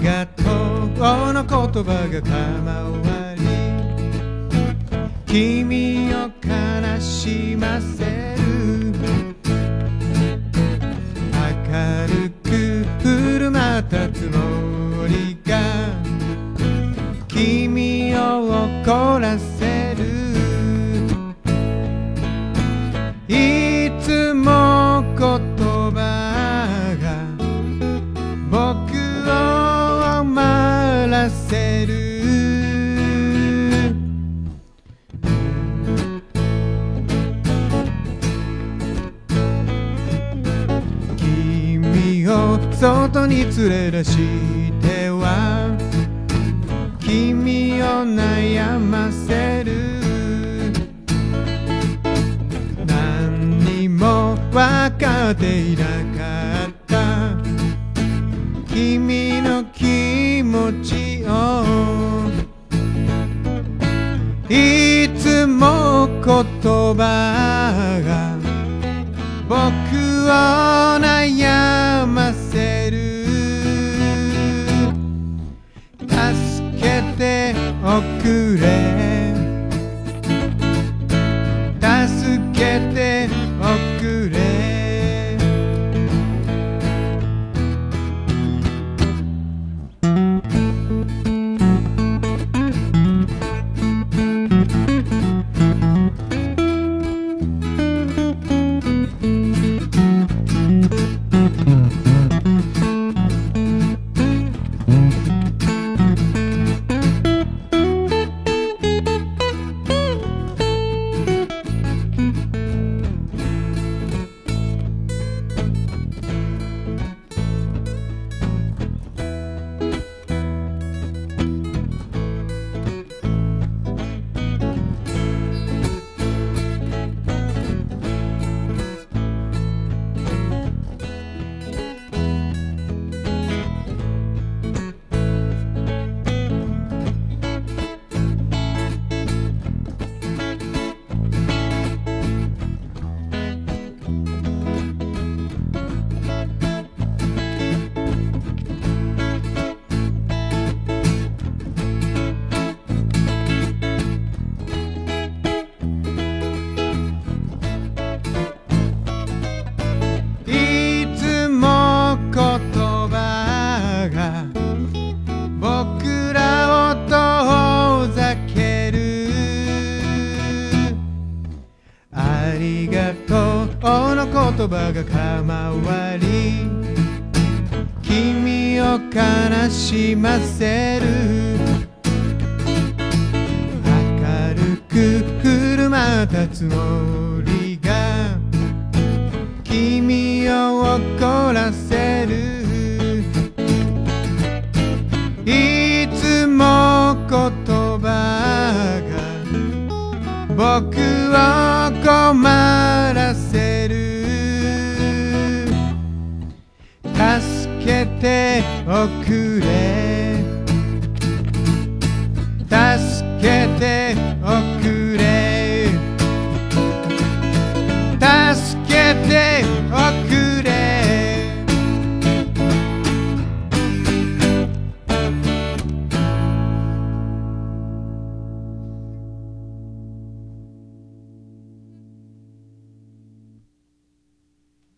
りがとうの言葉が賜り、君を悲しませる。明るく振る舞ったつもりが君を怒らせる。いつも言葉が僕を困らせる。君を外に連れ出しては君を悩ませる。何にも分かっていなかった君の気持ちを、いつも言葉が僕を悩ませる。助けておくれ、助けておくれ。僕らを遠ざける。ありがとうの言葉が賜り、君を悲しませる。明るく振る舞ったつもりが君を怒らせる。いつも言葉が僕を困らせる。助けておくれ、助けて